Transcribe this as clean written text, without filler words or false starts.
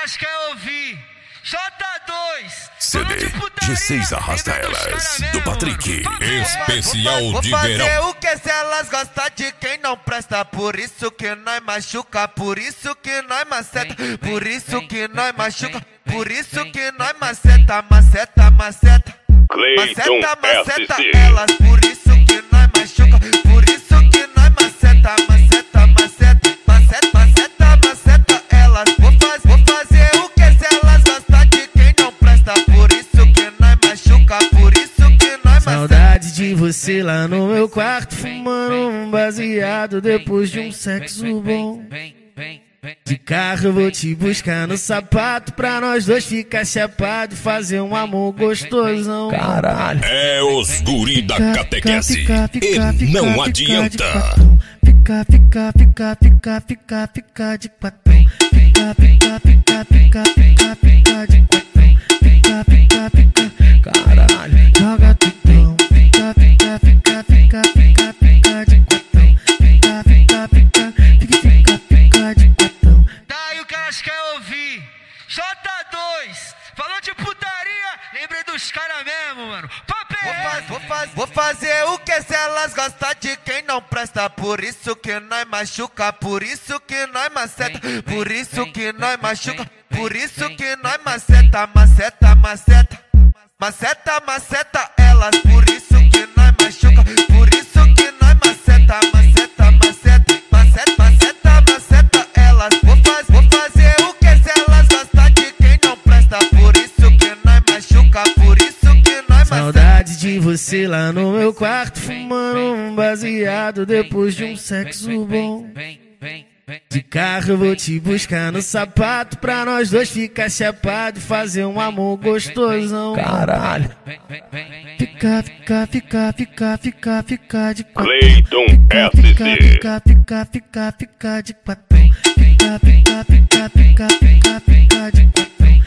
elas querem ouvir. J2, CD G6 Arrasta Elas, do Patrick. Especial de fazer verão. o que se elas gostam de quem não presta. Por isso que nós machuca, por isso que nós maceta. Por isso que nós machuca, por isso que nós maceta. Maceta, maceta, Cleiton maceta, SC. elas. Por isso que nós machuca, por isso que nós maceta. Maceta, maceta, maceta, maceta, maceta, elas. Vou fazer o que se elas gostam de quem não presta. Por isso que nós machuca, por isso que nós maceta. Saudade de você lá no meu quarto, fumando um baseado depois de um sexo bom. De carro eu vou te buscar no sapato, pra nós dois ficar chapado e fazer um amor gostosão. Caralho. É os guri da catequese. E não adianta. Fica de quatão. Fica de quatão. Caralho. Joga tutão. Fica de quatão. Fica de quatão. Daí o que elas querem ouvir. J2, falou de putaria, lembrei dos caras mesmo, mano. Vou fazer o que se elas gostam de quem não presta. Por isso que nós machuca, por isso que nós maceta. Por isso que nós machuca, por isso que nós maceta. Maceta, maceta, maceta, maceta, elas. Por isso que nós machuca, por isso que nós maceta. Maceta, maceta, maceta, maceta, maceta, elas. Vou fazer o que se elas gostam de quem não presta. Por isso que nós machuca, por isso que nós maceta. Saudade de você lá no meu quarto, fumando um baseado depois de um sexo bom. De carro eu vou te buscar no sapato, pra nós dois ficar chapado e fazer um amor gostosão. Caralho. Fica de quatão. Cleiton SC. Fica de quatão. Fica de quatão.